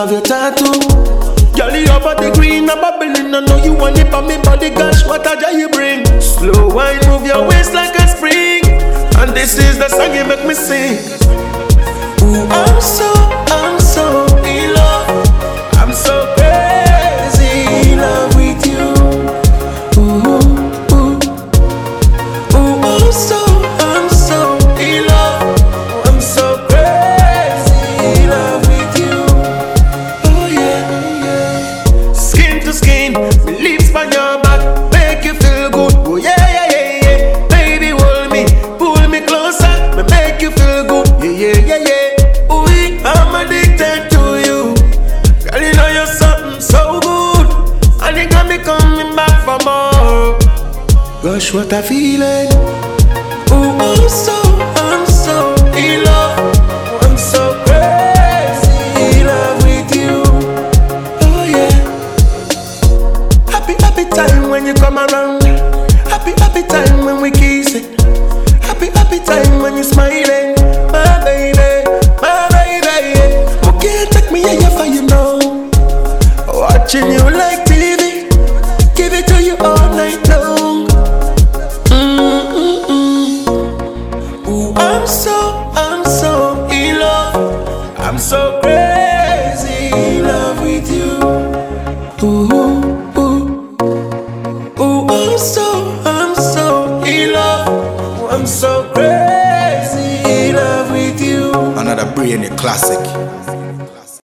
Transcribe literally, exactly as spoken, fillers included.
love your tattoo. Girl, you have a degree in a Babylon. I know you want it on me body. Gosh, what a joy you bring. Slow wine, move your waist like a spring. And this is the song you make me sing. Ooh, I'm so, I'm so in love. I'm so crazy in love with you. Ooh, ooh, ooh, I'm so, I'm so in love. I'm so crazy in love with you. Oh yeah, oh yeah. Skin to skin, my lips on your back, make you feel good. Oh yeah, yeah, yeah, yeah. Baby, hold me, pull me closer, me make you feel good. Yeah, yeah, yeah, yeah. I'm addicted to you. Girl, you know you're something so good, and you got me coming back for more. Gosh, what a feeling. Ooh, I'm so, I'm so in love. I'm so crazy in love with you. Oh yeah. Happy, happy time when you come around. Happy, happy time when we kiss it. Happy, happy time when you're smiling, my baby. Watching you like T V, give it to you all night long. Mm-mm-mm. Ooh, I'm so, I'm so in love. I'm so crazy in love with you. Ooh, ooh, ooh, I'm so, I'm so in love. I'm so crazy in love with you. Another brainy classic.